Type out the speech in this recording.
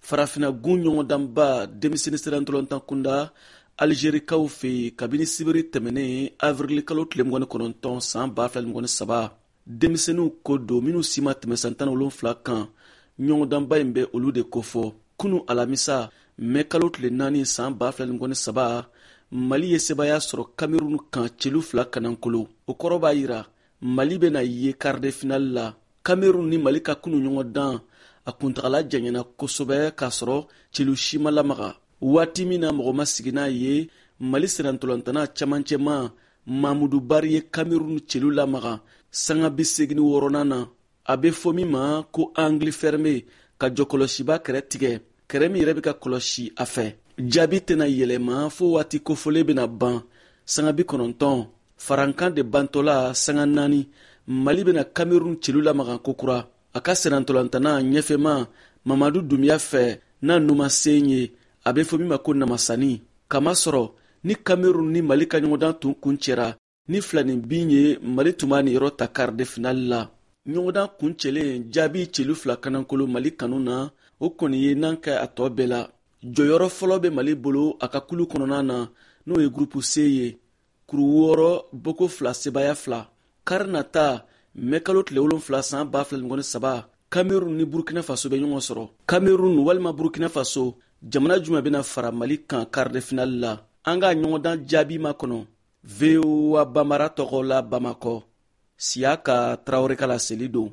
farafina gun ɲɔgɔndanba denmisɛnnin sirantɔlɔntan kunda Algérikaw fɛ kabini sibiri tɛmɛnen avril kalo tile 29 san 2023 denmisɛnninw ko don minnu si ma tɛmɛ san 17 kan ɲɔgɔndanba in bɛ olu de kofɔ. Kunu alamisa mɛ kalo tile 4 san 2023 Mali ye sebaya sɔrɔ Cameroun kan celu 2 kanankolo. O kɔrɔ b'a yira Mali bɛna ye quart de finale la. Cameroun ni Mali ka kunu ɲɔgɔndan a kuntagala janyana kosɛbɛ k'a sɔrɔ celu si ma lamaga. Waati min na mɔgɔ ma sigi n'a ye Mali sirantɔlɔntana camancɛma Mamudu Bari ye Cameroun celu lamaga sanga 86 na. A bɛ fɔ min ma ko angle fermé ka jɔkɔlɔsiba kɛrɛ tigɛ, kɛrɛ min yɛrɛ bɛ ka kɔlɔsi a fɛ. Jaabi tɛna yɛlɛma fo waati kofɔlen bɛna ban sanga 90 farankan de bantɔla sanga 4 Mali bɛna Cameroun celu lamaga kokura. A ka sirantɔlɔntana ɲɛfɛma Mamadu Doumbia fɛ n'a numa sen ye a bɛ fɔ min ma ko namasani. Kamasɔrɔ ni Cameroun ni Mali ka ɲɔgɔndan tun kuncɛra ni filanin bin ye Mali tun b'a niyɔrɔ ta quart de finale la. Ɲɔgɔndan kuncɛlen jaabi celu 2 kanankolo Mali kanu na o kɔni ye n'an kɛ a tɔ bɛɛ la. Jɔyɔrɔ fɔlɔ bɛ Mali bolo a ka kulu kɔnɔna na n'o ye groupe C ye. Kuru 6 boko 2 sebaya 2. Kari nata mɛ kalo tile 7 san 2023 Cameroun ni Burkina Faso bɛ ɲɔgɔn sɔrɔ. Cameroun walima Burkina Faso jamana jumɛn bɛna fara Mali kan quart de finale la. An ka ɲɔgɔndan jaabi ma kɔnɔ. VOA Bambara tɔgɔ la Bamakɔ. Siyaka Traoré ka laseli don.